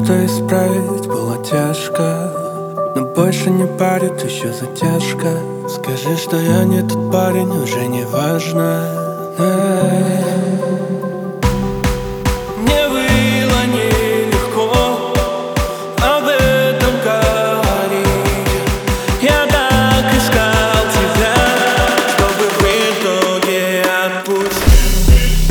Что-то исправить было тяжко, но больше не парит еще затяжка. Скажи, что я не тот парень, уже не важно. Мне было нелегко об этом говорить. Я так искал тебя, чтобы в итоге отпустить.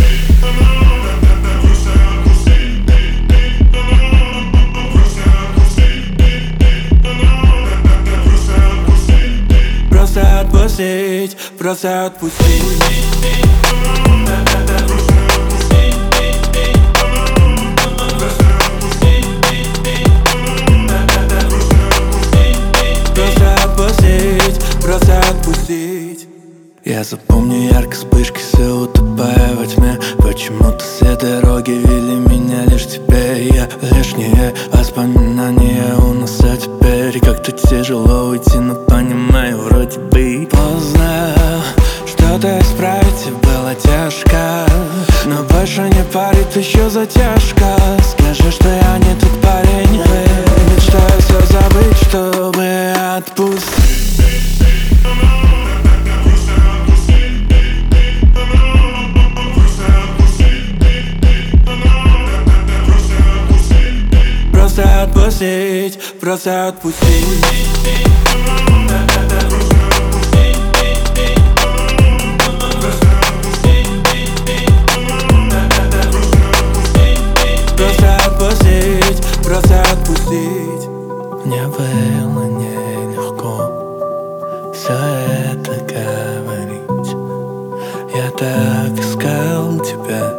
Просто отпустить, просто отпустить. Просто отпустить. Я запомню ярко вспышки, все утопая во тьме. Почему-то все дороги вели меня лишь к тебе. Я лишние воспоминания унося теперь. Как-то тяжело уйти, но понимаю, вроде бы поздно. Что-то исправить было тяжко, но больше не парит еще затяжка. Скажи, что я не тот парень, мечтаю все забыть, чтобы отпустить. Просто отпустить, просто отпустить. Просто отпустить, просто отпустить. Мне было нелегко все это говорить. Я так искал тебя,